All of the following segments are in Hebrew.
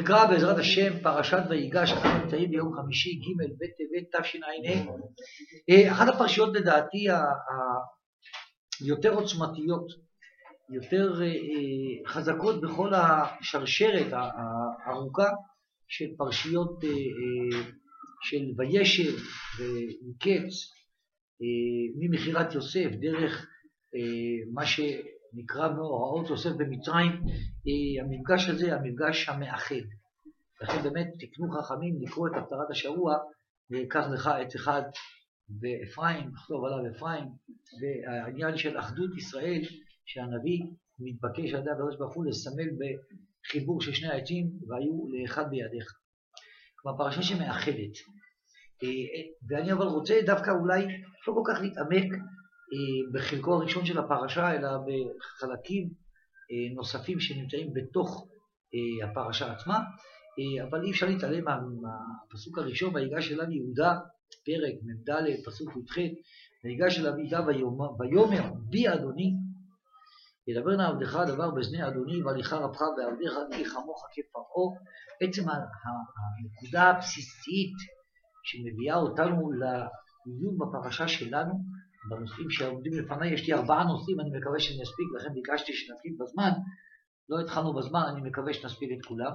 נקרא בעזרת השם פרשת ויגש. אנחנו נמצאים ביום חמישי ג' בטבת תשע"ה. אחת הפרשיות לדעתי היותר עוצמתיות, יותר חזקות בכל השרשרת הארוכה של פרשיות של וישב ומקץ, ממכירת יוסף דרך מה שנקרא מאורעות יוסף במצרים. המפגש הזה, המפגש המאחד. לכן באמת תקנו חכמים לקרוא את הפטרת השבוע, קח לך עץ אחד ואפרים, תכתוב עליו אפרים, והעניין של אחדות ישראל שהנביא מתבקש על ידי הקדוש ברוך הוא לסמל בחיבור של שני העצים והיו לאחד בידיך. כלומר פרשה שמאחדת. ואני אבל רוצה דווקא אולי לא כל כך להתעמק בחלקו הראשון של הפרשה, אלא בחלקים נוספים שנמצאים בתוך הפרשה עצמה. אבל אי אפשר להתעלם מהפסוק הראשון, ויגש אליו יהודה, פרק מ"ד פסוק י"ח, ויגש אליו יהודה ויאמר בי אדוני, ידבר נא עבדך דבר באזני אדוני, והליכה רבך בעבדיך כי כמוך כפרעה. עצם הנקודה הבסיסית שמביאה אותנו לעיון בפרשה שלנו, בנושאים שעומדים לפניי. יש לי 4 נושאים, אני מקווה שנספיק, לכן ביקשתי שנספיק בזמן. לא התחלנו בזמן, אני מקווה שנספיק את כולם.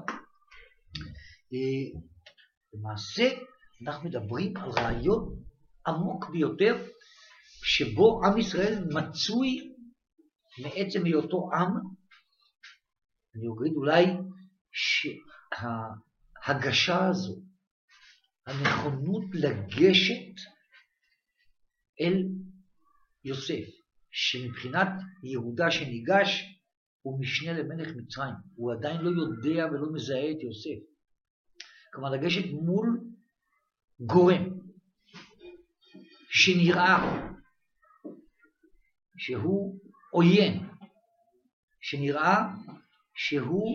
למעשה אנחנו מדברים על רעיון עמוק ביותר, שבו עם ישראל מצוי מעצם היותו עם. אני אגיד אולי שההגשה הזו, הנכונות לגשת אל יוסף, שמבחינת יהודה שניגש הוא משנה למלך מצרים, הוא עדיין לא יודע ולא מזהה את יוסף. כלומר לגשת מול גורם שנראה שהוא עוין, שנראה שהוא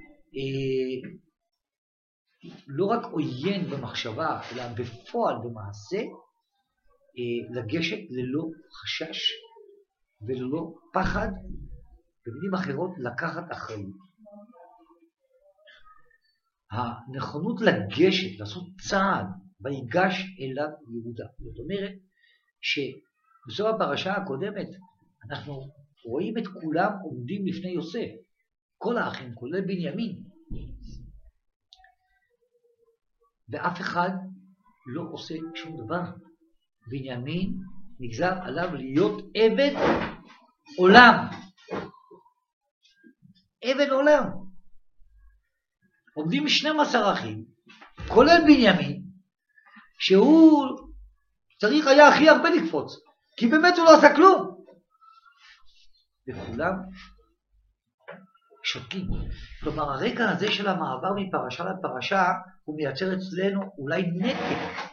לא רק עוין במחשבה אלא בפועל במעשה, לגשת ללא חשש וללא פחד, במילים אחרות לקחת אחריות. הנכונות לגשת, לעשות צעד, ויגש אליו יהודה. זאת אומרת שבסוף הפרשה הקודמת אנחנו רואים את כולם עומדים לפני יוסף, כל האחים, כולל בנימין, ואף אחד לא עושה שום דבר. בנימין נגזר עליו להיות עבד עולם. עבד עולם. עומדים 12 אחים, כולל בנימין, שהוא צריך היה הכי הרבה לקפוץ, כי באמת הוא לא עשה כלום. וכולם שותקים. כלומר, הרקע הזה של המעבר מפרשה לפרשה, הוא מייצר אצלנו אולי נתק.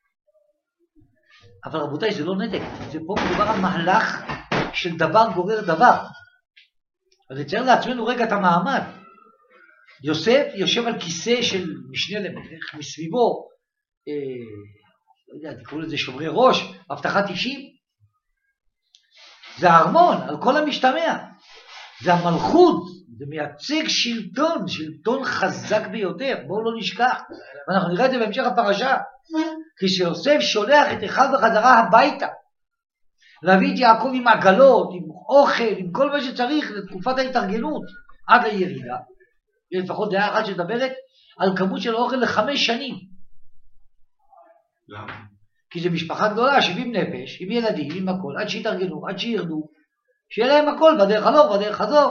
אבל רבותיי, זה לא נתק. זה פה מדובר על מהלך של דבר גורר דבר. אז נצייר לעצמנו רגע את המעמד. יוסף יושב על כיסא של משנה למלך, מסביבו, לא יודע, תקראו לזה שומרי ראש, הבטחת אישים. זה הארמון, על כל המשתמע. זה המלכות, זה מייצג שלטון, שלטון חזק ביותר. בואו לא נשכח. ואנחנו נראה את זה בהמשך הפרשה. כשיוסף שולח את אחיו בחזרה הביתה, להביא את יעקב עם עגלות, עם אוכל, עם כל מה שצריך לתקופת ההתארגנות עד לירידה. יש לפחות דעה אחת שדברת על כמות של אוכל ל5 שנים. למה? כי זה משפחה גדולה, 70 נפש, עם ילדים, עם הכל, עד שיתארגנו, עד שירדו, שיהיה להם הכל בדרך הלוך, בדרך חזור.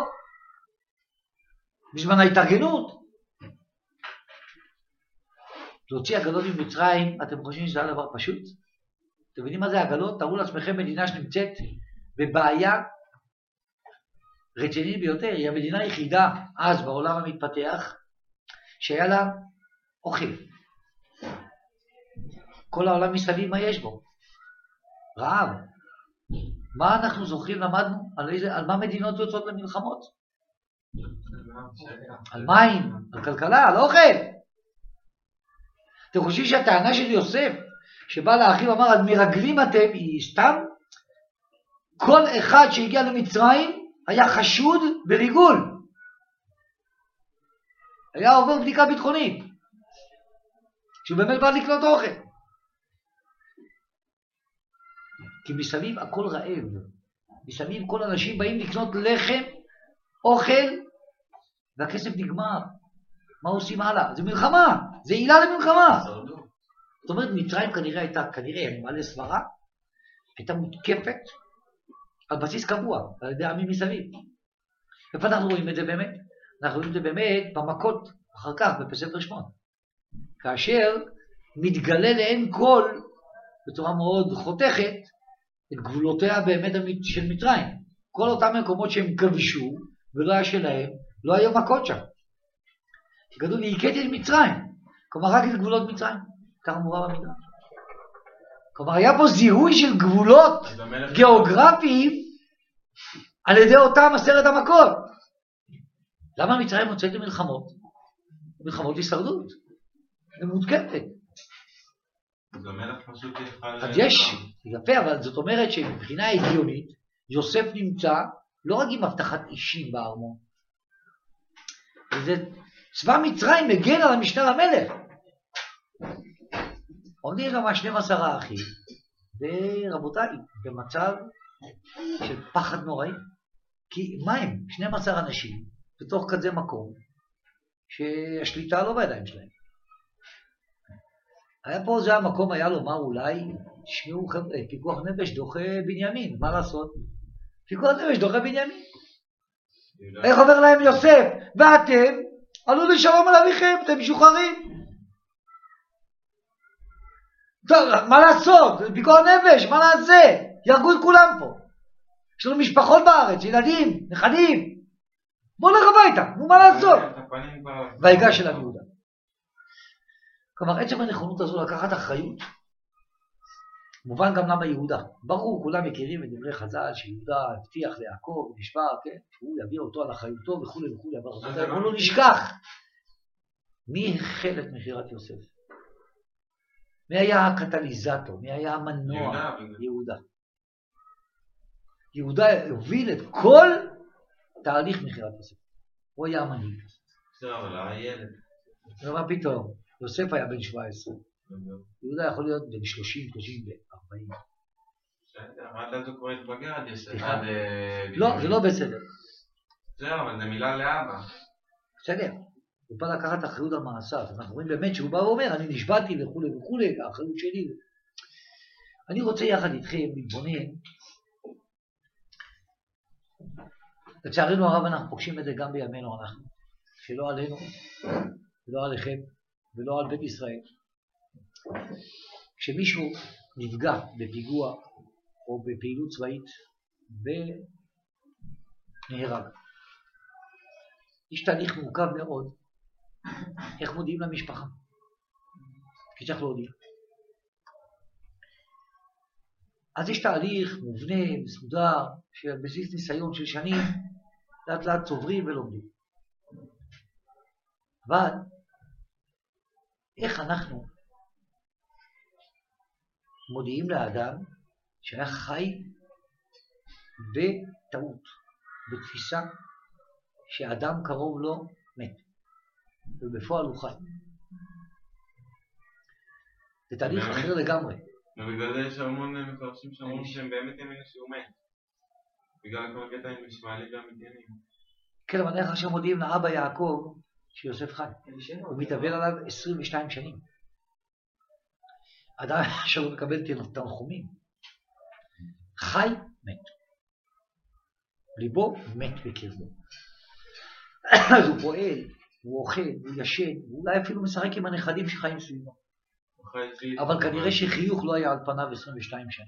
בזמן ההתארגנות. להוציא עגלות ממצרים, אתם חושבים שזה היה דבר פשוט? אתם מבינים מה זה עגלות? תראו לעצמכם מדינה שנמצאת בבעיה רצינית ביותר. היא המדינה היחידה אז בעולם המתפתח שהיה לה אוכל. כל העולם מסביב מה יש בו? רעב. מה אנחנו זוכרים, למדנו? על מה מדינות יוצאות למלחמות? על מים, על כלכלה, על אוכל. אתם חושבים שהטענה של יוסף שבא לאחיו אמר על מרגלים אתם היא סתם? כל אחד שהגיע למצרים היה חשוד בריגול. היה עובר בדיקה ביטחונית, שהוא באמת בא לקנות אוכל. כי מסביב הכל רעב, מסביב כל אנשים באים לקנות לחם, אוכל, והכסף נגמר. מה עושים הלאה? זה מלחמה, זה עילה למלחמה. זאת אומרת, מצרים כנראה הייתה, אני מעלה סברה, הייתה מותקפת על בסיס קבוע, על ידי עמים מסביב. איפה אנחנו רואים את זה באמת? אנחנו רואים את זה באמת במכות, אחר כך, בספר שמות. כאשר מתגלה לעין כל, בצורה מאוד חותכת, את גבולותיה באמת של מצרים. כל אותם מקומות שהם כבשו, ולא היה שלהם, לא היו מכות שם. כתוב, והכיתי את מצרים. כלומר, רק את גבולות מצרים. ככה מובא במדרש. כלומר, היה פה זיהוי של גבולות גיאוגרפיים על ידי אותם 10 המכות. למה מצרים מוצאת למלחמות? מלחמות הישרדות. היא מותקפת. אז המלך פשוט יוכל... אז יש, יפה, אבל זאת אומרת שמבחינה הגיונית, יוסף נמצא לא רק עם הבטחת אישים בארמון. וזה צבא מצרים מגן על המשנה למלך. עומדים שם 12 אחים, ורבותיי, במצב של פחד נוראי. כי מה הם? 12 אנשים, בתוך כזה מקום, שהשליטה לא בידיים שלהם. היה פה, זה המקום היה לומר אולי, תשמעו חבר'ה, פיקוח נפש דוחה בנימין, מה לעשות? פיקוח נפש דוחה בנימין. איך אומר להם יוסף? ואתם עלו לשלום על אביכם, אתם משוחררים. טוב, מה לעשות? פיקוח נפש, מה נעשה? ירגו את כולם פה. יש לנו משפחות בארץ, ילדים, נכדים. בואו נלך הביתה, נו מה לעשות? ויגש אליו יהודה. כלומר, עצם הנכונות הזו לקחת אחריות, מובן גם למה יהודה. ברור, כולם מכירים את דברי חז"ל שיהודה הבטיח ליעקב, נשבע, כן? שהוא יביא אותו על אחריותו וכו' וכו'. אבל בואו לא נשכח. מי החל את מכירת יוסף? מי היה הקטליזטור? מי היה המנוע? יהודה. יהודה הוביל את כל תהליך מכירת יוסף. הוא היה המנהיג. בסדר, אבל הילד. מה פתאום? יוסף היה בן 17. יהודה יכול להיות בן 30, 30 ו-40. בסדר, עד אז הוא כבר התבגר עד יוסף. לא, זה לא בסדר. בסדר, אבל זה מילה לאבא. בסדר. הוא בא לקחת אחריות על מעשיו. אנחנו רואים באמת שהוא בא ואומר, אני נשבעתי וכו' וכו', האחריות שלי. אני רוצה יחד איתכם להתבונן. לצערנו הרב אנחנו פוגשים את זה גם בימינו אנחנו. שלא עלינו, ולא עליכם, ולא על בית ישראל. כשמישהו נפגע בפיגוע או בפעילות צבאית ונהרג, יש תהליך מורכב מאוד איך מודיעים למשפחה, כי צריך להודיע. אז יש תהליך מובנה, מסודר, של בסיס ניסיון של שנים, לאט לאט צוברים ולומדים. אבל איך אנחנו מודיעים לאדם שהיה חי בטעות, בתפיסה שאדם קרוב לו מת, ובפועל הוא חי. זה תהליך אחר לגמרי. ובגלל זה יש המון מפרשים שאומרים שהם באמת האמינו שהוא מת. בגלל כל קטע עם ישמעאלי והמדיינים. כן, אבל איך עכשיו מודיעים לאבא יעקב שיוסף חי? הוא מתאבל עליו 22 שנים. אדם שלא מקבל תנחומים. חי, מת. ליבו מת בקרבו. אז הוא פועל, הוא אוכל, הוא ישן, ואולי אפילו משחק עם הנכדים שחיים סביבו. אבל כנראה שחיוך לא היה על פניו 22 שנים.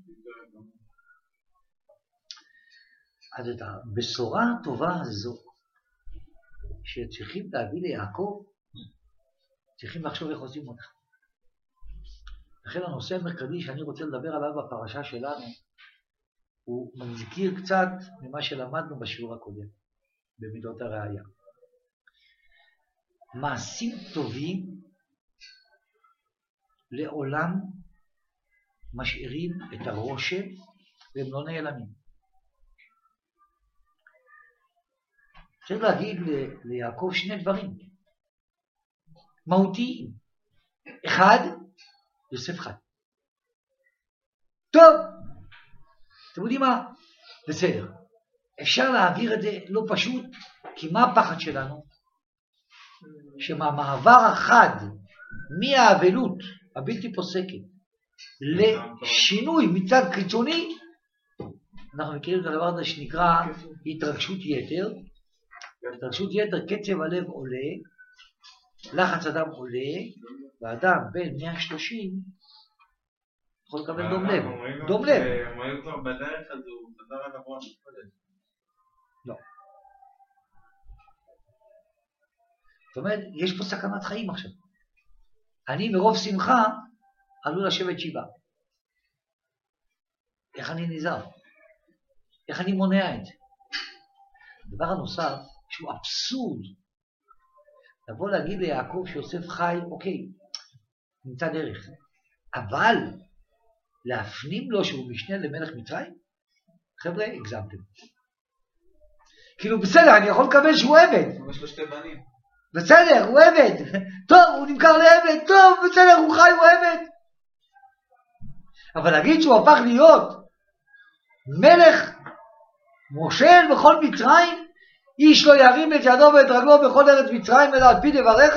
אז את הבשורה הטובה הזו, שצריכים להביא ליעקב, צריכים לחשוב איך עושים אותה. לכן הנושא המרכזי שאני רוצה לדבר עליו בפרשה שלנו, הוא מזכיר קצת ממה שלמדנו בשיעור הקודם, במידות הראייה. מעשים טובים לעולם משאירים את הרושם והם לא נעלמים. צריך להגיד ליעקב שני דברים. מהותיים. אחד, יוסף חי. טוב, אתם יודעים מה? בסדר. אפשר להעביר את זה לא פשוט, כי מה הפחד שלנו? שמהמעבר החד מהאבלות הבלתי פוסקת לשינוי מצד חיצוני, אנחנו מכירים את הדבר הזה שנקרא התרגשות יתר. התרגשות יתר, קצב הלב עולה, לחץ הדם עולה, ואדם בין 130 יכול לקבל דום לב. דום לב. הם היו כבר בדרך הזו, חזר עד עבור המתפלד. לא. זאת אומרת, יש פה סכנת חיים עכשיו. אני מרוב שמחה עלול לשבת שבעה. איך אני נזהר? איך אני מונע את זה? הדבר הנוסף, שהוא אבסורד, לבוא להגיד ליעקב שיוסף חי, אוקיי, נמצא דרך. אבל להפנים לו שהוא משנה למלך מצרים? חבר'ה, הגזמתם. כאילו בסדר, אני יכול לקבל שהוא עבד. יש לו שתי בנים. בסדר, הוא עבד. טוב, הוא נמכר לעבד. טוב, בסדר, הוא חי, הוא עבד. אבל להגיד שהוא הפך להיות מלך מושל בכל מצרים, איש לא ירים את ידו ואת רגלו בכל ארץ מצרים, אלא על פי דבריך,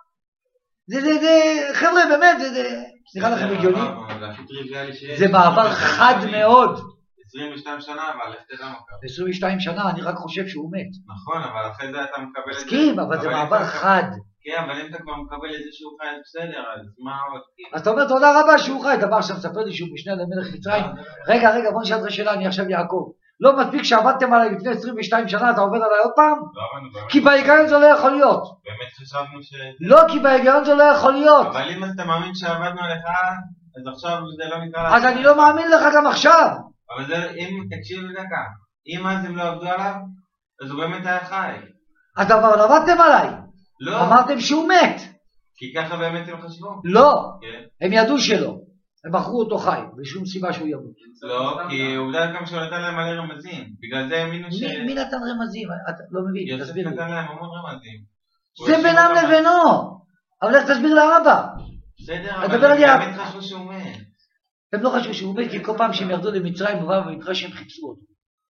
זה, חבר'ה, באמת, זה נראה לכם הגיוני? זה מעבר חד מאוד. 22 שנה, אבל איך תדע מה קרה? 22 שנה, אני רק חושב שהוא מת. נכון, אבל אחרי זה אתה מקבל את זה. מסכים, אבל זה מעבר חד. כן, אבל אם אתה כבר מקבל את זה שהוא חי, בסדר, אז מה עוד? אז אתה אומר, תודה רבה שהוא חי, אתה בא עכשיו מספר לי שהוא משנה למלך מצרים. רגע, בוא נשאל את השאלה, אני עכשיו יעקב. לא מספיק שעבדתם עליי לפני 22 שנה, אתה עובד עליי עוד פעם? כי בהיגיון זה לא יכול להיות. באמת חשבנו ש... לא, כי בהיגיון זה לא יכול להיות. אבל אם אתה מאמין שעבדנו עליך, אז עכשיו זה לא נקרא... אז אני לא מאמין לך גם עכשיו. אבל זה, אם תקשיב לדקה, אם אז הם לא עבדו עליו, אז הוא באמת היה חי. אז אבל עבדתם עליי. לא. אמרתם שהוא מת. כי ככה באמת הם חשבו. לא. כן. הם ידעו שלא. הם בחרו אותו חי, בשום סיבה שהוא ימות. לא, כי עובדה גם שהוא נתן להם מלא רמזים. בגלל זה האמינו ש... מי נתן רמזים? אתה לא מבין, תסביר לי. יוסף נתן להם המון רמזים. זה בינם לבינו. אבל איך תסביר לאבא? בסדר, אבל הם באמת חשבו שהוא מת. הם לא חשבו שהוא מת, כי כל פעם שהם ירדו למצרים, הוא בא במדרש שהם חיפשו אותו.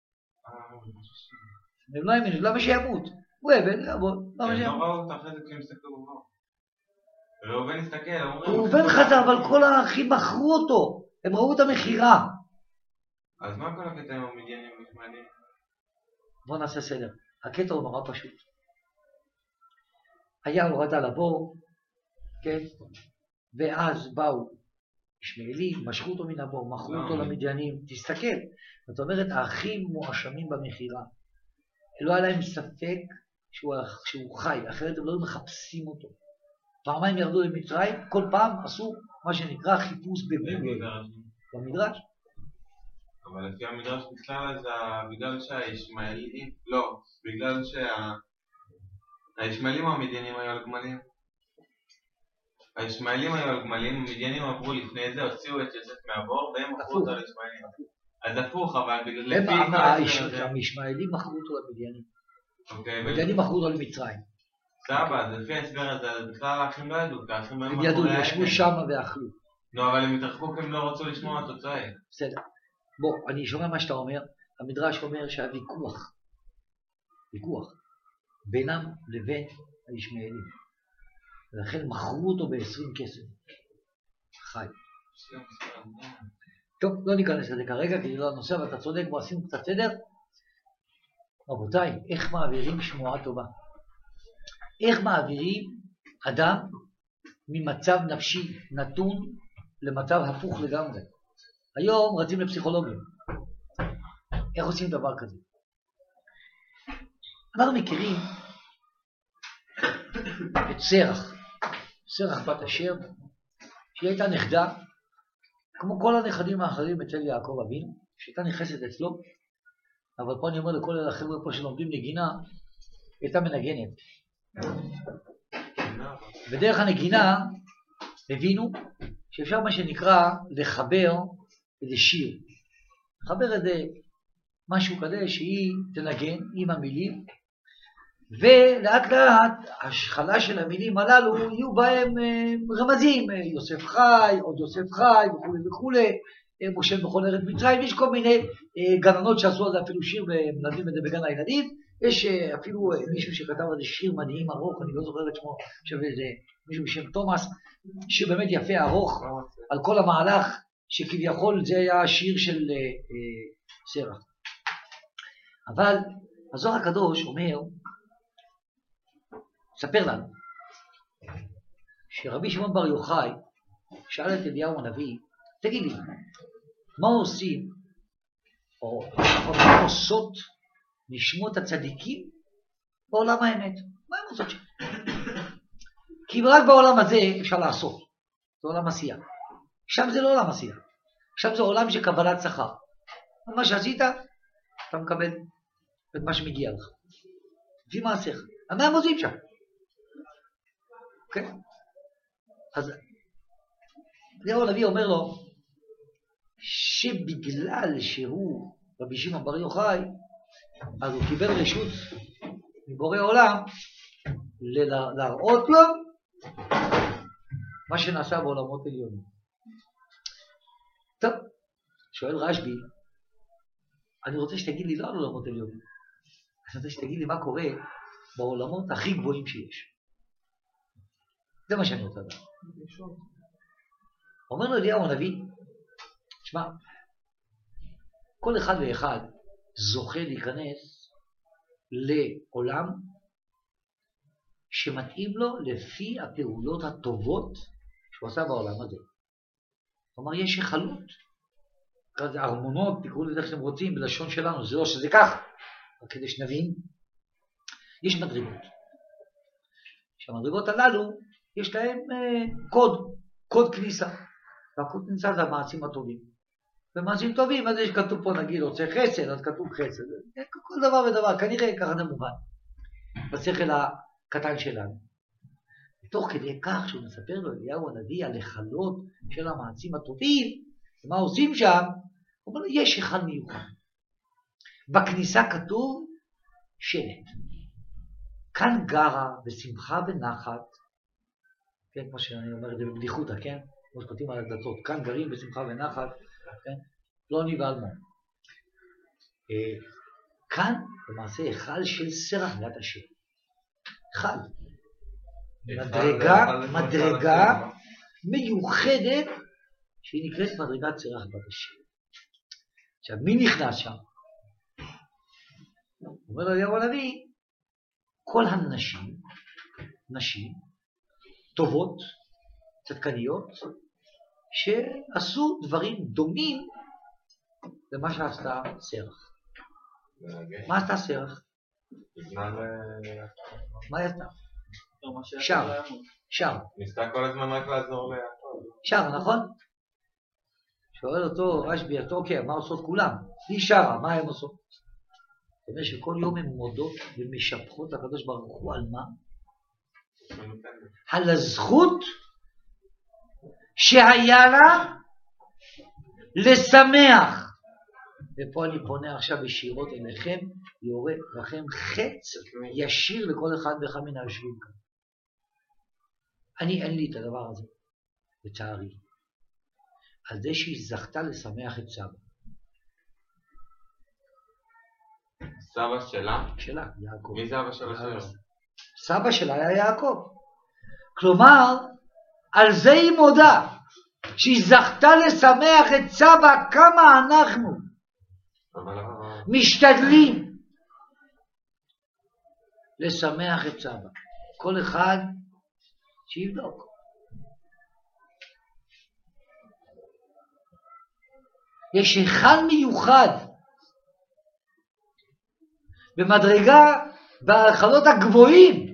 הם לא האמינו, למה שימות? הוא עבד, למה שימות? הם לא ראו אותו אחרי זה כשהם הסתכלו בו. ראובן הסתכל, ראובן חזר, אבל כל האחים בחרו אותו. הם ראו את המחירה. אז מה כל הקטע עם המדיינים ומעניינים? בואו נעשה סדר. הקטע הוא נורא פשוט. היה הורדה לבור, כן? ואז באו ישמעאלים, משכו אותו מן הבור, מכרו אותו למדיינים. תסתכל. זאת אומרת, האחים מואשמים במחירה. לא היה להם ספק שהוא חי, אחרת הם לא מחפשים אותו. פעמיים ירדו למצרים, כל פעם עשו מה שנקרא חיפוש במדרש. אבל לפי המדרש בכלל, אז בגלל שהישמעאלים, לא, בגלל שהישמעאלים או המדיינים היו על גמלים? הישמעאלים היו על גמלים, המדיינים עברו לפני זה, הוציאו את יוסף מהבור, והם מכרו אותו לישמעאלים. אז הפוך, אבל לפי... הישמעאלים מכרו אותו למדיינים. המדיינים מכרו אותו למצרים. סבא, אז לפי ההסבר הזה, אז בכלל האחים לא ידעו, כי האחים לא הם ידעו, ישבו שם ואכלו. לא, אבל הם התרחקו כי הם לא רצו לשמוע אותו צועק. בסדר. בוא, אני שומע מה שאתה אומר. המדרש אומר שהיה ויכוח בינם לבין הישמעאלים. ולכן מכרו אותו ב-20 כסף. חי. טוב, לא ניכנס לזה כרגע, כי זה לא הנושא, אבל אתה צודק, בוא עשינו קצת סדר. רבותיי, איך מעבירים שמועה טובה? איך מעבירים אדם ממצב נפשי נתון למצב הפוך לגמרי? היום רצים לפסיכולוגיה. איך עושים דבר כזה? אנחנו מכירים את סרח בת אשר, שהיא הייתה נכדה, כמו כל הנכדים האחרים אצל יעקב אבינו, שהייתה נכנסת אצלו, אבל פה אני אומר לכל אלה החבר'ה פה שלומדים נגינה, היא הייתה מנגנת. בדרך הנגינה הבינו שאפשר מה שנקרא לחבר איזה שיר. לחבר איזה משהו כזה שהיא תנגן עם המילים, ולאט לאט השחלה של המילים הללו יהיו בהם רמזים, יוסף חי, עוד יוסף חי וכו' וכו', משה בכל ארץ מצרים, יש כל מיני גננות שעשו על זה אפילו שיר ומלמדים את זה בגן הילדים, יש אפילו מישהו שכתב על זה שיר מדהים ארוך, אני לא זוכר את שמו, שזה מישהו בשם תומאס, שיר באמת יפה ארוך על כל המהלך, שכביכול זה היה השיר של סרח. אבל הזוהר הקדוש אומר, ספר לנו, שרבי שמעון בר יוחאי שאל את אליהו הנביא, תגיד לי, מה עושים, או מה עושות נשמות הצדיקים בעולם האמת? מה הם עושות שם? כי רק בעולם הזה אפשר לעשות, זה עולם עשייה. שם זה לא עולם עשייה, שם זה עולם של קבלת שכר. מה שעשית, אתה מקבל את מה שמגיע לך. לפי מעשיך. מה הם עושים שם? כן? אז אליהו הנביא אומר לו, שבגלל שהוא רבי שמעון בר יוחאי, אז הוא קיבל רשות מבורא עולם להראות לו מה שנעשה בעולמות עליונים. טוב, שואל רשב"י, אני רוצה שתגיד לי לא על עולמות עליונים, אני רוצה שתגיד לי מה קורה בעולמות הכי גבוהים שיש. זה מה שאני רוצה לדעת. אומר לו אליהו הנביא, תשמע, כל אחד ואחד זוכה להיכנס לעולם שמתאים לו לפי הפעולות הטובות שהוא עשה בעולם הזה. כלומר, יש היכלות, כזה ארמונות, תקראו לזה איך שאתם רוצים, בלשון שלנו, זה לא שזה כך, רק כדי שנבין, יש מדרגות. שהמדרגות הללו, יש להם קוד כניסה, והקוד כניסה זה המעשים הטובים. ומעשים טובים, אז יש כתוב פה נגיד, רוצה חסד, אז כתוב חסד. כל דבר ודבר, כנראה ככה זה מובן. בשכל הקטן שלנו. ותוך כדי כך שהוא מספר לו אליהו הנביא על היכלות של המעשים הטובים, ומה עושים שם, הוא אומר לו, יש אחד מיוחד. בכניסה כתוב שלט. כאן גרה בשמחה ונחת, כן, כמו שאני אומר את זה בבדיחותא, כן? כמו שכותבים על הדלתות, כאן גרים בשמחה ונחת, כן? פלוני ואלמון. כאן למעשה היכל של סרח בת השם. היכל. מדרגה מיוחדת שהיא נקראת מדרגת סרח בת השם. עכשיו, מי נכנס שם? אומר לו אליהו הנביא, כל הנשים, נשים טובות, צדקניות, שעשו דברים דומים למה שעשתה סרח. מה עשתה סרח? מה היא עשתה? שר. ניסתה כל הזמן רק לעזור ליעקב. שר, נכון? שואל אותו רשב"י, אוקיי, מה עושות כולם? היא שרה, מה הן עושות? זאת אומרת שכל יום הן מודות ומשבחות לקדוש ברוך הוא על מה? על הזכות שהיה לה לשמח. ופה אני פונה עכשיו ישירות אליכם, יורה לכם חץ ישיר לכל אחד ואחד מן היושבים כאן. אין לי את הדבר הזה, לצערי. על זה שהיא זכתה לשמח את סבא. סבא שלה? שלה, יעקב. מי זה אבא שלה שלו? סבא שלה היה יעקב. כלומר, על זה היא מודה, שהיא זכתה לשמח את סבא כמה אנחנו משתדלים לשמח את סבא. כל אחד שיבדוק. יש היכל מיוחד במדרגה בהיכלות הגבוהים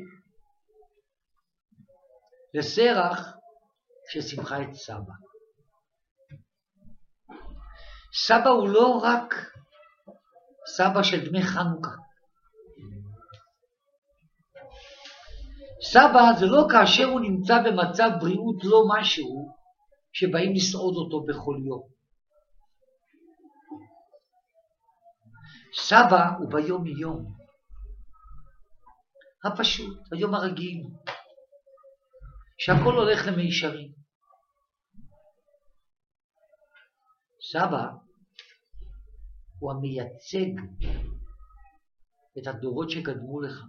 לסרח ששמחה את סבא. סבא הוא לא רק סבא של דמי חנוכה. סבא זה לא כאשר הוא נמצא במצב בריאות לא משהו שבאים לסעוד אותו בכל יום. סבא הוא ביום יום. הפשוט, היום הרגיל, שהכל הולך למישרים. סבא הוא המייצג את הדורות שקדמו לך.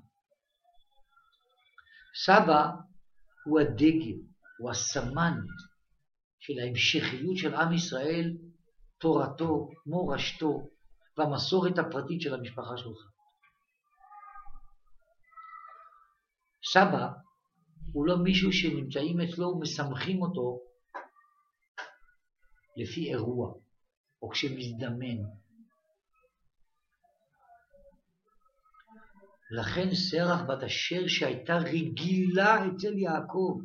סבא הוא הדגל, הוא הסמן של ההמשכיות של עם ישראל, תורתו, מורשתו והמסורת הפרטית של המשפחה שלך. סבא הוא לא מישהו שנמצאים אצלו ומשמחים אותו לפי אירוע או כשמזדמן. לכן שרח בת אשר שהייתה רגילה אצל יעקב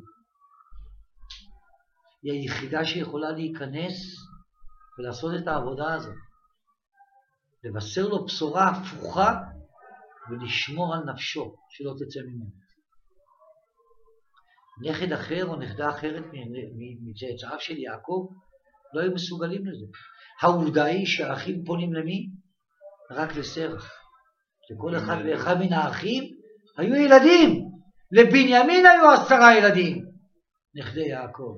היא היחידה שיכולה להיכנס ולעשות את העבודה הזאת, לבשר לו בשורה הפוכה ולשמור על נפשו שלא תצא ממנו. נכד אחר או נכדה אחרת מצאצאיו של יעקב לא היו מסוגלים לזה. העובדה היא שהאחים פונים למי? רק לשרח. לכל אחד ואחד מן האחים היו ילדים. לבנימין היו 10 ילדים, נכדי יעקב.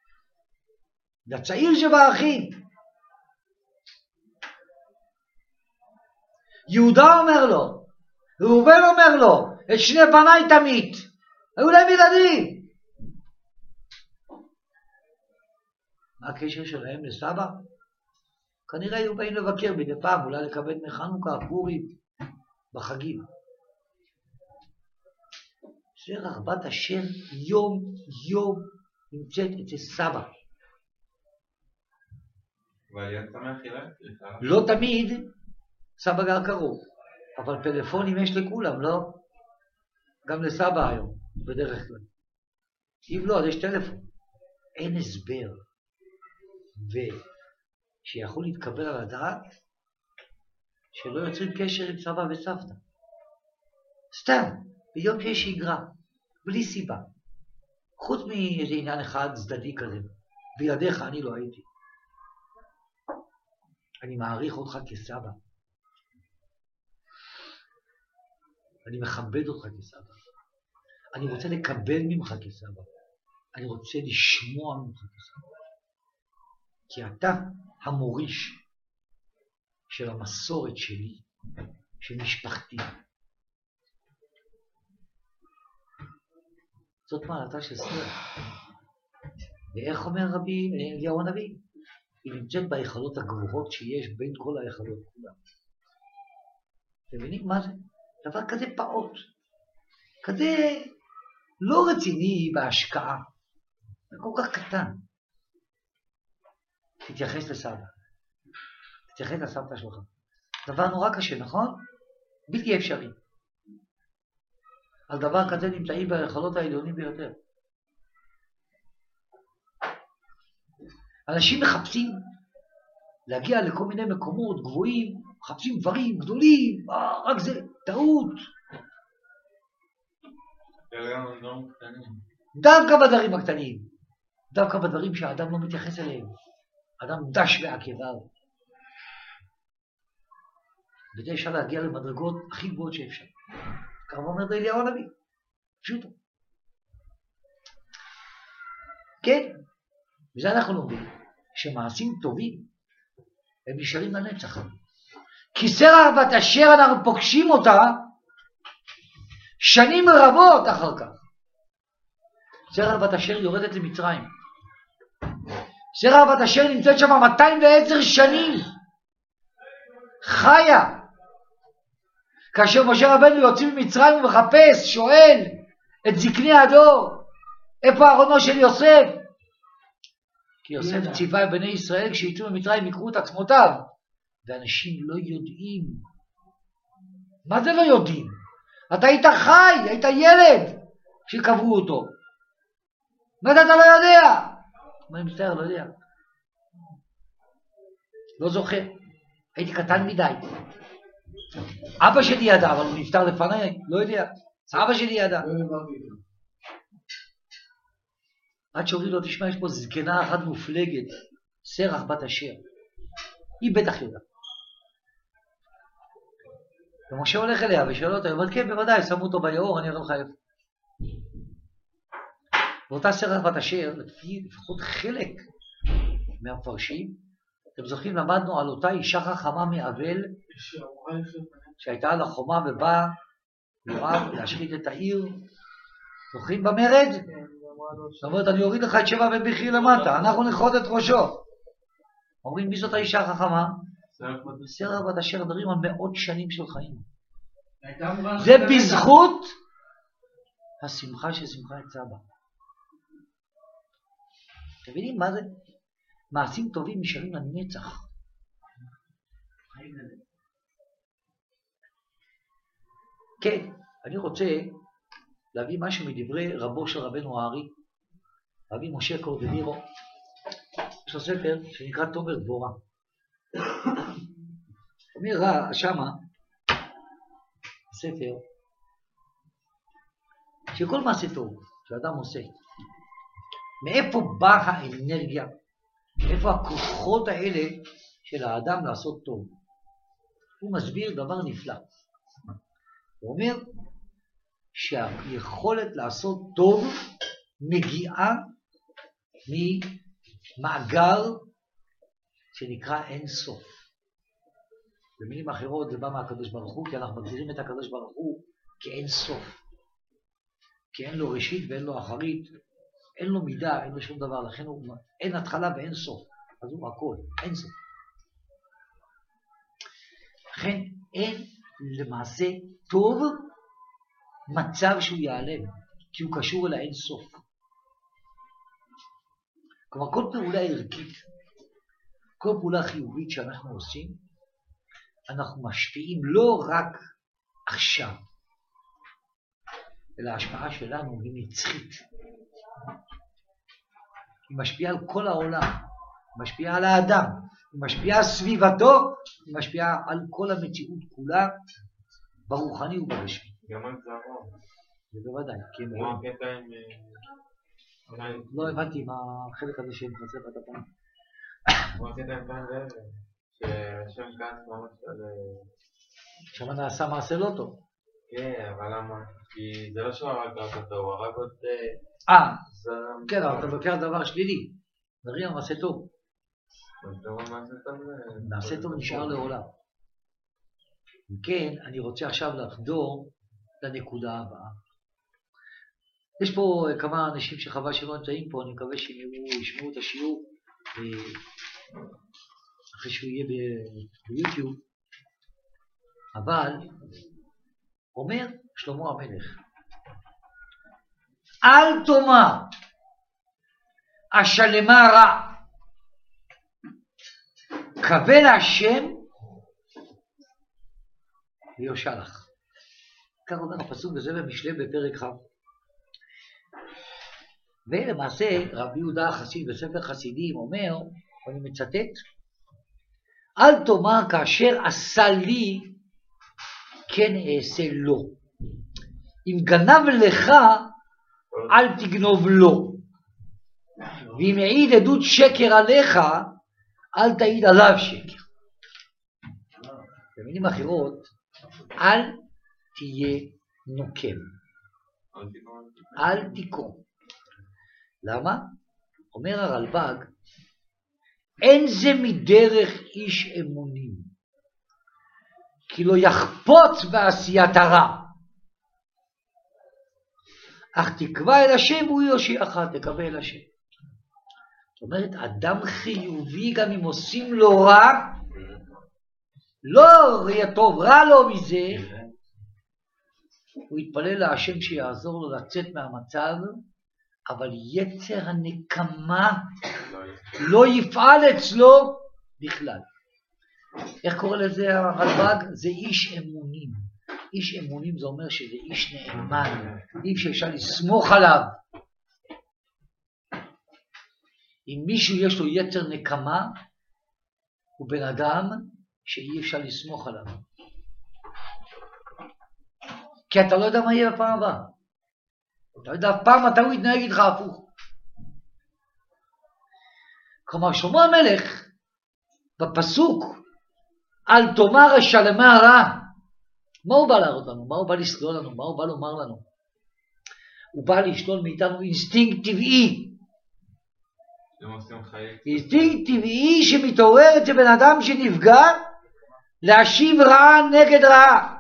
לצעיר שבאחים. יהודה אומר לו, ראובן אומר לו, את 2 בניי תמית. היו להם ילדים. מה הקשר שלהם לסבא? כנראה היו באים לבקר מדי פעם, אולי לקבל מחנוכה, פורים, בחגים. שרח בת אשר יום יום נמצאת אצל סבא. ועליית שמח ילד? לא תמיד סבא גר קרוב, אבל פלאפונים יש לכולם, לא? גם לסבא היום, בדרך כלל. אם לא, אז יש טלפון. אין הסבר. ושיכול להתקבל על הדעת שלא יוצרים קשר עם סבא וסבתא. סתם, ביום שיש שגרה, בלי סיבה. חוץ מאיזה עניין אחד צדדי כזה. בלעדיך אני לא הייתי. אני מעריך אותך כסבא. אני מכבד אותך כסבא. אני רוצה לקבל ממך כסבא. אני רוצה לשמוע ממך כסבא. כי אתה המוריש של המסורת שלי, של משפחתי. זאת מעלתה של שרח. ואיך אומר רבי אליהו הנביא? היא נמצאת בהיכלות הגבוהות שיש בין כל ההיכלות כולם. אתם מבינים מה זה? דבר כזה פעוט. כזה לא רציני בהשקעה. זה כל כך קטן. תתייחס לסבא. תתייחס לסבתא שלך. דבר נורא קשה, נכון? בלתי אפשרי. על דבר כזה נמצאים בהיכלות העליונים ביותר. אנשים מחפשים להגיע לכל מיני מקומות גבוהים, מחפשים דברים גדולים, רק זה טעות. דווקא בדברים הקטנים, דווקא בדברים שהאדם לא מתייחס אליהם. אדם דש בעקביו. וזה אפשר להגיע למדרגות הכי גבוהות שאפשר. כמה אומר אליהו הנביא. פשוטו. כן, וזה אנחנו לומדים, שמעשים טובים הם נשארים לנצח. כי שרח בת אשר אנחנו פוגשים אותה שנים רבות אחר כך. שרח בת אשר יורדת למצרים. שרח בת אשר נמצאת שם 210 שנים. חיה. כאשר משה רבנו יוצא ממצרים ומחפש, שואל את זקני הדור, איפה ארונו של יוסף? כי יוסף ציווה בני ישראל כשיצאו ממצרים יקרו את עצמותיו. ואנשים לא יודעים. מה זה לא יודעים? אתה היית חי, היית ילד שקברו אותו. מה אתה לא יודע? אני מצטער, לא יודע. לא זוכר. הייתי קטן מדי. אבא שלי ידע, אבל הוא נפטר לפניי, לא יודע. אבא שלי ידע. עד שאומרים לו, תשמע, יש פה זקנה אחת מופלגת, שרח בת אשר. היא בטח יודעת. ומשה הולך אליה ושואל אותה, היא אומרת, כן, בוודאי, שמו אותו ביאור, אני אראה לך איפה. ואותה שרח בת אשר, לפחות חלק מהמפרשים, אתם זוכרים, למדנו על אותה אישה חכמה מאבל, שהייתה על החומה ובאה יואב להשחית את העיר, זוכרים במרד? זאת אומרת, אני אוריד לך את שבע בן בכרי למטה, אנחנו נכרות את ראשו. אומרים, מי זאת האישה החכמה? שרח בת אשר, מדברים על מאות שנים של חיים. זה בזכות השמחה ששמחה את סבא. אתם מבינים מה זה? מעשים טובים נשארים לנצח. כן, אני רוצה להביא משהו מדברי רבו של רבנו הארי, רבי משה קורדנירו. יש לו ספר שנקרא תומר דבורה. אומר שמה, ספר, שכל מעשה טוב שאדם עושה, מאיפה באה האנרגיה, איפה הכוחות האלה של האדם לעשות טוב? הוא מסביר דבר נפלא. הוא אומר שהיכולת לעשות טוב מגיעה ממאגר שנקרא אין סוף. במילים אחרות זה בא מהקדוש ברוך הוא, כי אנחנו מגדירים את הקדוש ברוך הוא כאין סוף. כי אין לו ראשית ואין לו אחרית, אין לו מידה, אין לו שום דבר, לכן אין התחלה ואין סוף. אז הוא הכל, אין סוף. לכן אין למעשה טוב מצב שהוא ייעלם, כי הוא קשור אל האין סוף. כלומר, כל פעולה ערכית, כל פעולה חיובית שאנחנו עושים, אנחנו משפיעים לא רק עכשיו, אלא ההשפעה שלנו היא נצחית. היא משפיעה על כל העולם, היא משפיעה על האדם, היא משפיעה על סביבתו, היא משפיעה על כל המציאות כולה, ברוחני ובגשמי. גם על זרוע. זה בוודאי, כן. כמו הקטע עם... לא הבנתי מה החלק הזה שמתמצא בתפן. כמו הקטע עם פעם ועבר, שהשם כעס ממש על... שם נעשה מעשה לא טוב. כן, אבל למה? כי זה לא שהוא הרג אותו, הוא הרג עוד... כן, אבל אתה לוקח דבר שלילי. נראה מעשה טוב. מעשה טוב נשאר לעולם. כן, אני רוצה עכשיו לחדור לנקודה הבאה. יש פה כמה אנשים שחבל שלא נמצאים פה, אני מקווה שישמעו את השיעור אחרי שהוא יהיה ביוטיוב. אבל אומר שלמה המלך, אל תאמר השלמה רע, קבל השם ויושע לך. כך אומר הפסוק הזה במשלי בפרק ח'. ולמעשה רבי יהודה החסיד בספר חסידים אומר, ואני מצטט, אל תאמר כאשר עשה לי כן אעשה לו, אם גנב לך אל תגנוב לו, ואם העיד עדות שקר עליך אל תעיד עליו שקר. במילים אחרות, אל תהיה נוקם, אל תיקום. למה? אומר הרלב"ג, אין זה מדרך איש אמונים, כי לא יחפוץ בעשיית הרע, אך תקבע אל השם והוא יושיעך, תקווה אל השם. זאת אומרת, אדם חיובי גם אם עושים לו רע, לא יהיה טוב, רע לו מזה, הוא יתפלל להשם שיעזור לו לצאת מהמצב, אבל יצר הנקמה לא יפעל אצלו בכלל. איך קורא לזה הרלב"ג? זה איש אמונים. איש אמונים זה אומר שזה איש נאמן, איש שאפשר לסמוך עליו. אם מישהו יש לו יצר נקמה, הוא בן אדם שאי אפשר לסמוך עליו. כי אתה לא יודע מה יהיה בפעם הבאה. אתה יודע פעם מתי הוא יתנהג איתך הפוך. כלומר שלמה המלך בפסוק אל תאמר השלמה רע, מה הוא בא להראות לנו? מה הוא בא לסלול לנו? מה הוא בא לומר לנו? הוא בא לשלול מאיתנו אינסטינקט טבעי. אינסטינקט טבעי שמתעורר אצל בן אדם שנפגע להשיב רעה נגד רעה.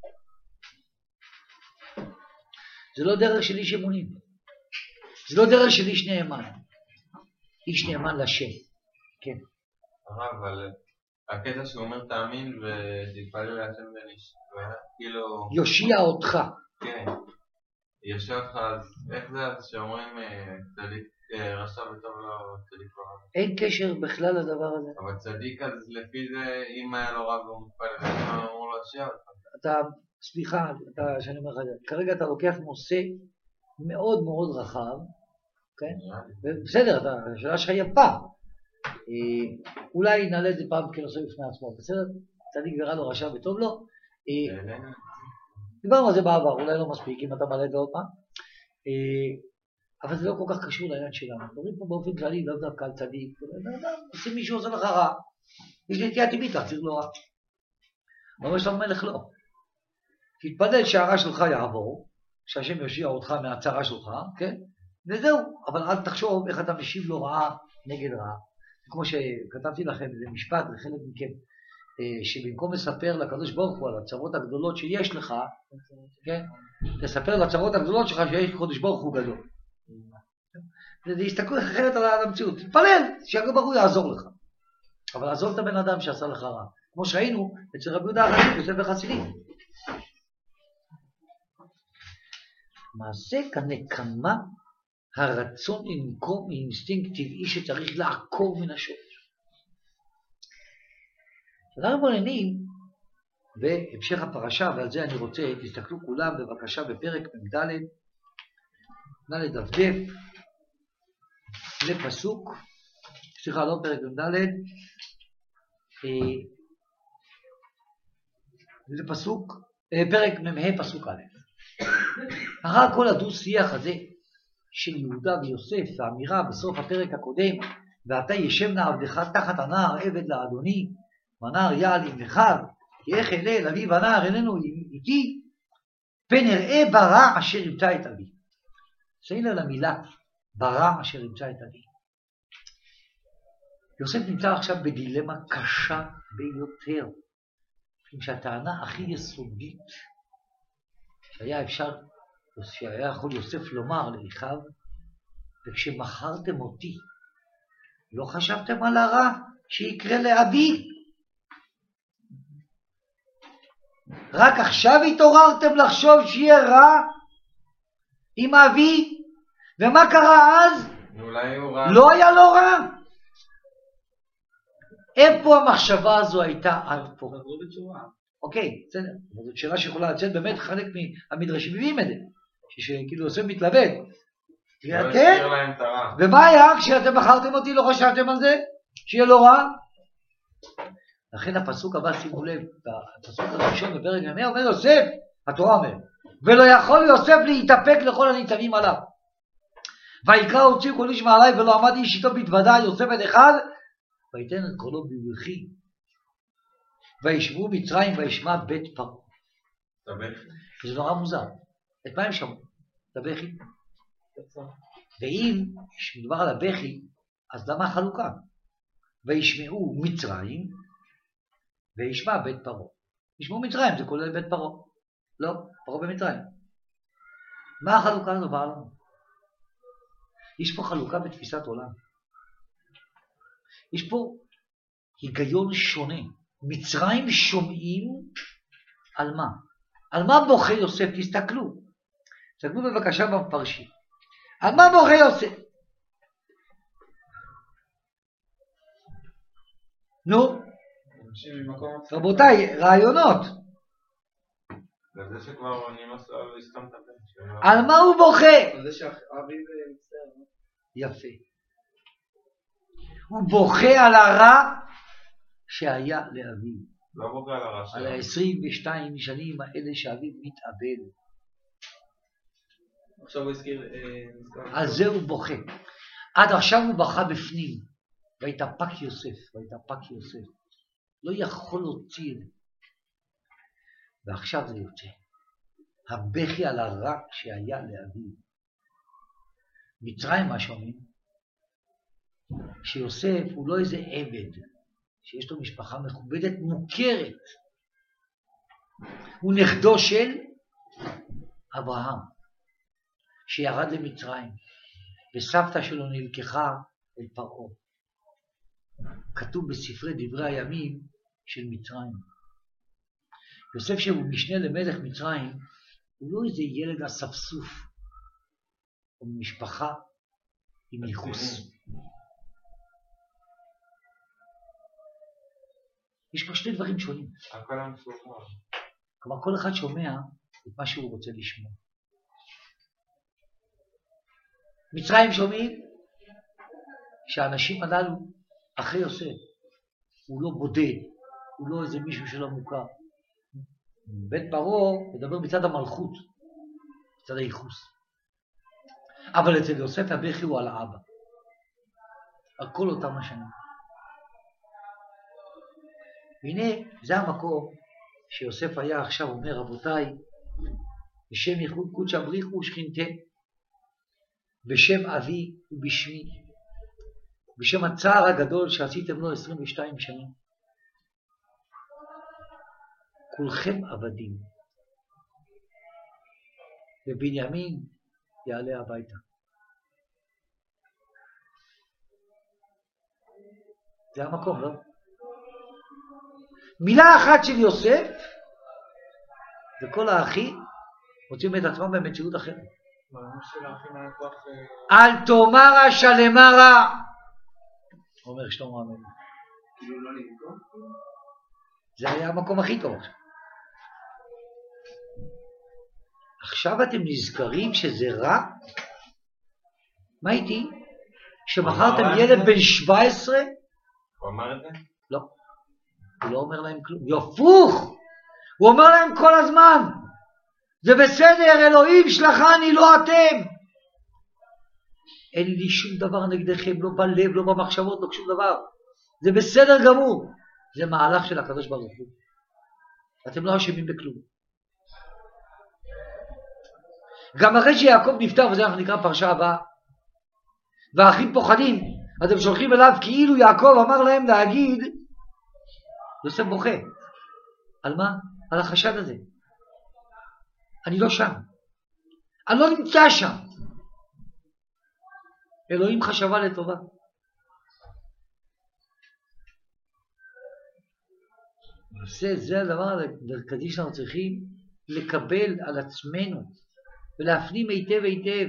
זה לא דרך של איש אמונים. זה לא דרך של איש נאמן. איש נאמן לשם. כן. אבל הקטע שהוא אומר תאמין ותתפלל להשם כאילו... יושיע אותך. כן. יושיע אותך, אז איך זה שאומרים צדיק רשע וטוב לא צדיק רע? אין קשר בכלל לדבר הזה. אבל צדיק אז לפי זה אם היה לו רב והוא מתפלל, אז הוא אמור להושיע אותך. סליחה, שאני אומר לך, כרגע אתה לוקח נושא מאוד מאוד רחב, כן? בסדר, השאלה שלך יפה. אולי נעלה את זה פעם כנושא בפני עצמו, בסדר? צדיק ורע לו, רשע וטוב לו. דיברנו על זה בעבר, אולי לא מספיק אם אתה מעלה את זה עוד פעם. אבל זה לא כל כך קשור לעניין שלנו. מדברים פה באופן כללי, לא דווקא על צדיק. עושים מישהו עושה לך רע. יש לי נטייה טבעית, צריך לו רע. אבל יש לנו מלך לא. תתפלל שהרע שלך יעבור, שהשם יושיע אותך מהצרה שלך, כן? וזהו. אבל אל תחשוב איך אתה משיב לו רעה נגד רעה. כמו שכתבתי לכם, זה משפט לחלק מכם, שבמקום לספר לקדוש ברוך הוא על הצרות הגדולות שיש לך, כן? תספר לצרות הגדולות שלך שיש קדוש ברוך הוא גדול. זה יסתכלו אחרת על המציאות. תתפלל שהקדוש ברוך הוא יעזור לך. אבל לעזור את הבן אדם שעשה לך רע. כמו שראינו אצל רבי יהודה החסיד, יוסף החסידי. מעשה כנקמה הרצון לנקום מאינסטינקט טבעי שצריך לעקור מן השורש. אנחנו מולנים בהמשך הפרשה, ועל זה אני רוצה, תסתכלו כולם בבקשה בפרק מ"ד, נא לדפדף לפסוק, סליחה, לא פרק מ"ד, זה פסוק, פרק מ"ה פסוק א'. אחר כל הדו-שיח הזה של יהודה ויוסף, והאמירה בסוף הפרק הקודם, ואתה ישבנה עבדך תחת הנער עבד לאדוני, והנער יעל עם אחיו, כי איך אלה אביו הנער איננו איתי, פן אראה ברע אשר ימצא את אבי. שאין לה למילה ברע אשר ימצא את אבי. יוסף נמצא עכשיו בדילמה קשה ביותר, שהטענה הכי יסודית שהיה יכול יוסף לומר לאחיו, וכשמכרתם אותי, לא חשבתם על הרע שיקרה לאבי? רק עכשיו התעוררתם לחשוב שיהיה רע עם אבי? ומה קרה אז? לא היה לו רע. איפה המחשבה הזו הייתה עד פה? אוקיי, בסדר. זאת שאלה שיכולה לצאת באמת חלק מהמדרשים מביאים את זה. שכאילו יוסף מתלבט. כן? ומה היה כשאתם בחרתם אותי, לא חשבתם על זה? שיהיה לו רע? לכן הפסוק הבא, שימו לב, הפסוק הראשון בפרק מ"ה אומר יוסף, התורה אומר, ולא יכול יוסף להתאפק לכל הניצבים עליו. ויקרא הוציא כל איש מעלי ולא עמד איש איתו בהתוודע יוסף את אחד, ויתן את קולו בבכי. וישבו מצרים וישמע בית פרעה. זה נורא מוזר. את מה הם שמעו? את הבכי. ואם מדובר על הבכי, אז למה החלוקה? וישמעו מצרים וישמע בית פרעה. ישמעו מצרים, זה כולל בית פרעה. לא, פרעה במצרים. מה החלוקה הזו באה לנו? יש פה חלוקה בתפיסת עולם. יש פה היגיון שונה. מצרים שומעים על מה? על מה בוכה יוסף? תסתכלו. תסתכלו בבקשה בפרשים. על מה בוכה יוסף? נו, רבותיי, רעיונות. זה שכבר נמאס לו להסתם את הבן. על מה הוא בוכה? זה שאביו מצטער. יפה. הוא בוכה על הרע שהיה לאביו. לא בוכה על הרע שלו. על 22 שנים האלה שאביו מתאבד. עכשיו הוא הזכיר... על זה הוא בוכה. עד עכשיו הוא בכה בפנים. ויתאפק יוסף, ויתאפק יוסף. לא יכול להוציא את זה. ועכשיו זה יוצא. הבכי על הרע שהיה לאביו. מצרים, מה שאומרים, שיוסף הוא לא איזה עבד, שיש לו משפחה מכובדת מוכרת. הוא נכדו של אברהם, שירד למצרים, וסבתא שלו נלקחה אל פרעה. כתוב בספרי דברי הימים של מצרים. יוסף שהוא משנה למלך מצרים, הוא לא איזה ילד אספסוף, הוא משפחה עם ייחוס. יש פה שני דברים שונים. כלומר, כל אחד שומע את מה שהוא רוצה לשמוע. מצרים שומעים שהאנשים הללו אחרי יוסף, הוא לא בודד, הוא לא איזה מישהו שלא מוכר. בית פרעה מדבר מצד המלכות, מצד הייחוס. אבל אצל יוסף הבכי הוא על האבא, על כל אותם השנים. והנה, זה המקום שיוסף היה עכשיו אומר, רבותיי, בשם ייחוד קודש הבריחו ושכינתם, בשם אבי ובשמי, בשם הצער הגדול שעשיתם לו 22 שנים. כולכם עבדים, ובנימין יעלה הביתה. זה המקום, לא? מילה אחת של יוסף, וכל האחים מוצאים את עצמם במציאות אחרת. אל תאמרה שלמרה, אומר שלמה המלך. כאילו לא לנקום? זה היה המקום הכי טוב. עכשיו אתם נזכרים שזה רע? מה איתי? שמחרתם ילד בן 17? הוא אמר את זה? לא. הוא לא אומר להם כלום. יופוך! הוא אומר להם כל הזמן, זה בסדר, אלוהים שלחני, לא אתם. אין לי שום דבר נגדכם, לא בלב, לא במחשבות, לא שום דבר. זה בסדר גמור. זה מהלך של הקדוש ברוך הוא. אתם לא אשמים בכלום. גם אחרי שיעקב נפטר, וזה אנחנו נקרא פרשה הבאה, והאחים פוחדים, אז הם שולחים אליו כאילו יעקב אמר להם להגיד, יוסף בוכה. על מה? על החשד הזה. אני לא שם. אני לא נמצא שם. אלוהים חשבה לטובה. זה הדבר המרכזי שאנחנו צריכים לקבל על עצמנו ולהפנים היטב היטב.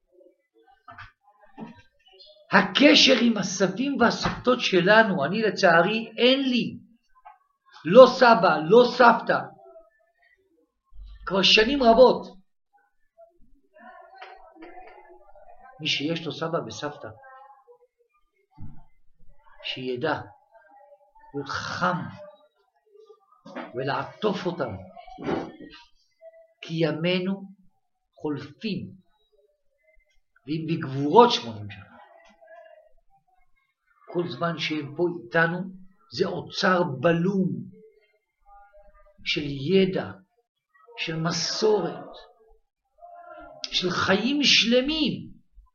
הקשר עם הסבים והסבתות שלנו, אני לצערי אין לי לא סבא, לא סבתא, כבר שנים רבות. מי שיש לו סבא וסבתא, שידע להיות חכם ולעטוף אותם, כי ימינו חולפים, ואם בגבורות 80 שנה. כל זמן שהם פה איתנו, זה אוצר בלום של ידע, של מסורת, של חיים שלמים.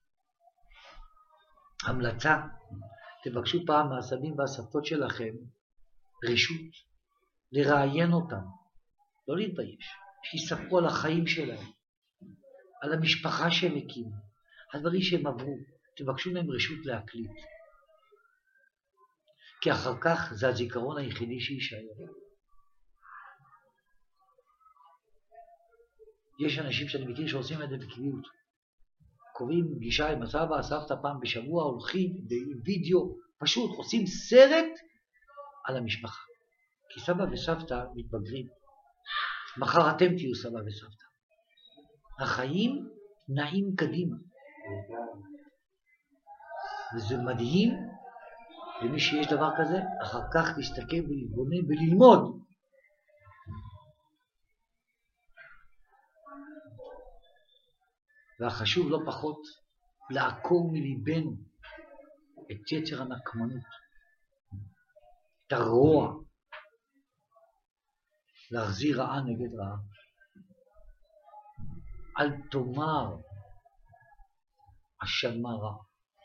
המלצה, תבקשו פעם מהסבים והסבתות שלכם רשות לראיין אותם, לא להתבייש, שיספרו על החיים שלהם, על המשפחה שהם הקימו, הדברים שהם עברו, תבקשו מהם רשות להקליט. כי אחר כך זה הזיכרון היחידי שישאר. יש אנשים שאני מכיר שעושים את זה בקביעות. קובעים פגישה עם הסבא, הסבתא פעם בשבוע, הולכים בווידאו, פשוט עושים סרט על המשפחה. כי סבא וסבתא מתבגרים. מחר אתם תהיו סבא וסבתא. החיים נעים קדימה. וזה מדהים, למי שיש דבר כזה, אחר כך להסתכל ולהתבונן וללמוד. והחשוב לא פחות, לעקור מליבנו את יצר הנקמנות, את הרוע, להחזיר רעה נגד רעה. אל תאמר אשמה רע.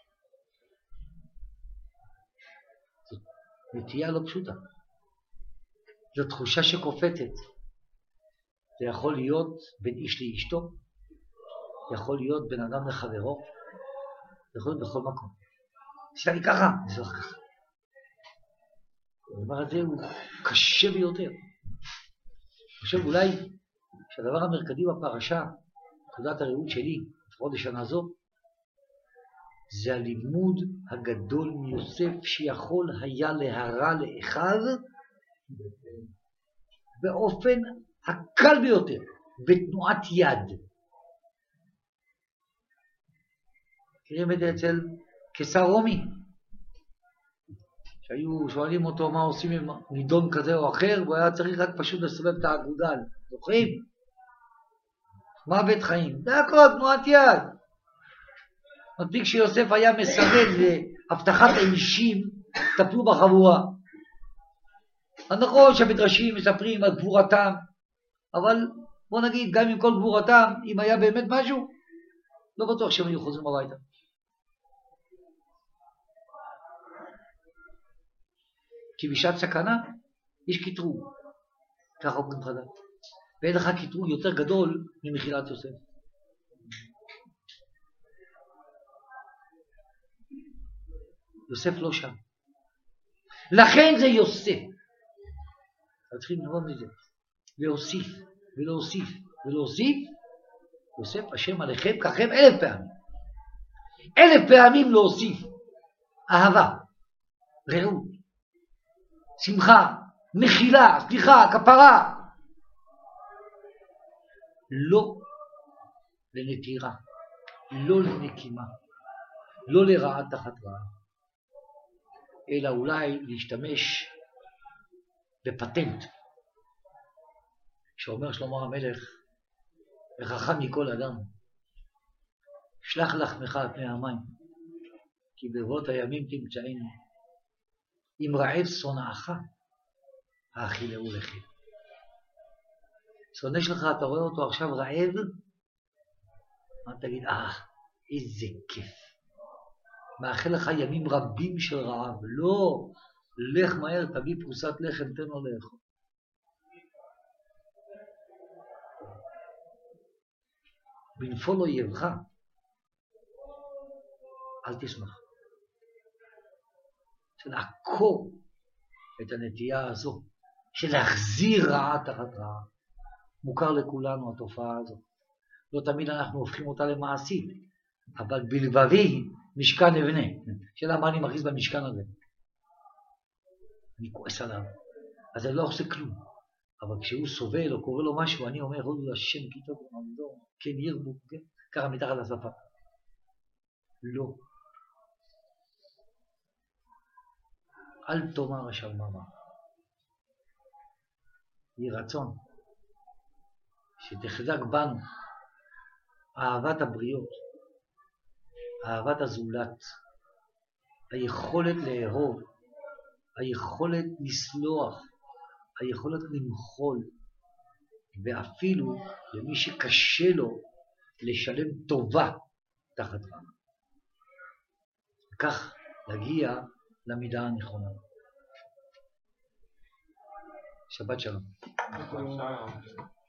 זאת נטייה לא פשוטה. זו תחושה שקופצת. זה יכול להיות בין איש לאשתו, יכול להיות בין אדם לחברו, זה יכול להיות בכל מקום. עשתה לי ככה, זה לא ככה. הדבר הזה הוא קשה ביותר. אני חושב אולי שהדבר המרכזי בפרשה, נקודת הראות שלי, לפחות לשנה זו, זה הלימוד הגדול מיוסף שיכול היה להרע לאחיו באופן הקל ביותר, בתנועת יד. מכירים את זה אצל קיסר רומי, שהיו שואלים אותו מה עושים עם נידון כזה או אחר, והוא היה צריך רק פשוט לסובב את האגודל. זוכרים? מוות חיים. זה הכל תנועת יד. מספיק שיוסף היה מסרב להבטחת האישים, טפלו בחבורה. נכון שהמדרשים מספרים על גבורתם, אבל בוא נגיד, גם עם כל גבורתם, אם היה באמת משהו, לא בטוח שהם היו חוזרים הביתה. כי בשעת סכנה יש קטרוג, ככה אומרים חז"ל. ואין לך קטרוג יותר גדול ממחילת יוסף. יוסף לא שם. לכן זה יוסף. צריכים ללמוד מזה. להוסיף, ולהוסיף, ולהוסיף. יוסף השם עליכם ככם 1000 פעמים. 1000 פעמים להוסיף. אהבה, רעות, שמחה, מחילה, סליחה, כפרה. לא לנטירה, לא לנקימה, לא לרעה תחת רעה, אלא אולי להשתמש בפטנט שאומר שלמה המלך, וחכם מכל אדם, שלח לחמך על פני המים, כי ברבות הימים תמצאנו. אם רעב שונאך, האכילהו לחם. שונא שלך, אתה רואה אותו עכשיו רעב, מה תגיד? איזה כיף. מאחל לך ימים רבים של רעב. לא, לך מהר, תביא פרוסת לחם, תן לו לאכול. בנפול אויבך, אל תשמח. לעקור את הנטייה הזו של להחזיר רעה תחת רעה. מוכר לכולנו התופעה הזו. לא תמיד אנחנו הופכים אותה למעשית, אבל בלבבי משכן אבנה. שאלה מה אני מכניס במשכן הזה? אני כועס עליו. אז אני לא עושה כלום. אבל כשהוא סובל או קורא לו משהו, אני אומר, הודו לשם כי טוב, כן ירבו, כן? ככה מתחת לשפה. לא. אל תאמר השלממה. יהי רצון שתחזק בנו אהבת הבריות, אהבת הזולת, היכולת לאהוב, היכולת לסלוח, היכולת למחול, ואפילו למי שקשה לו לשלם טובה תחת רעה. כך להגיע למידה הנכונה. שבת שלום.